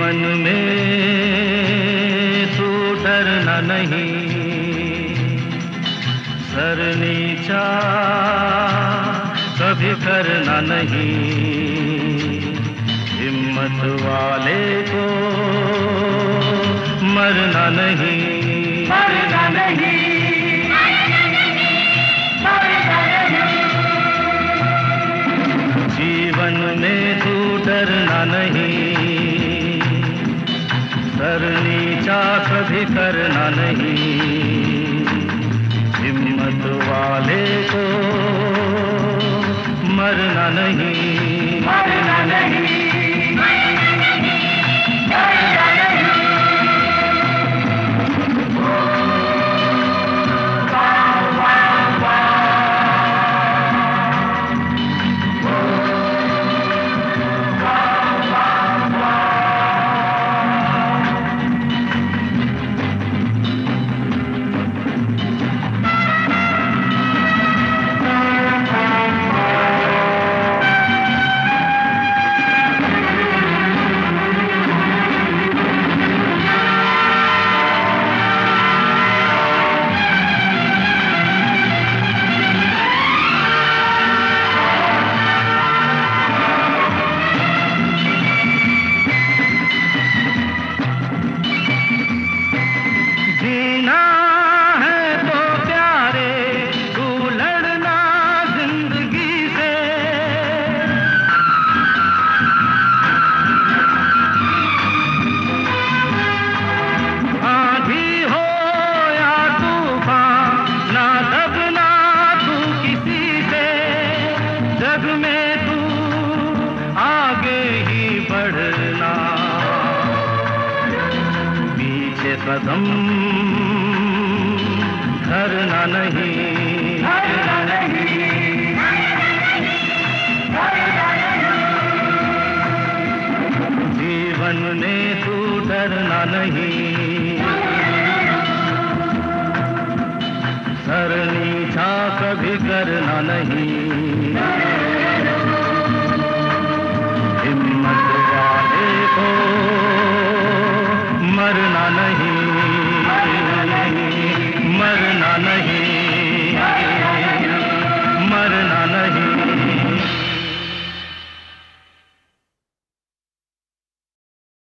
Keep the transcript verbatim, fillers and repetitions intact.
जीवन में तू डरना नहीं, सर नीचा कभी करना नहीं। हिम्मत वाले को मरना नहीं, मरना नहीं, जीवन में तू डरना नहीं, सर नीचा कभी करना नहीं। हिम्मत वाले को मरना नहीं, मरना नहीं। जग में तू आगे ही बढ़ना, पीछे कदम धरना नहीं, धरना नहीं, धरना नहीं। जीवन में तू डरना नहीं, सर नीचा कभी करना नहीं।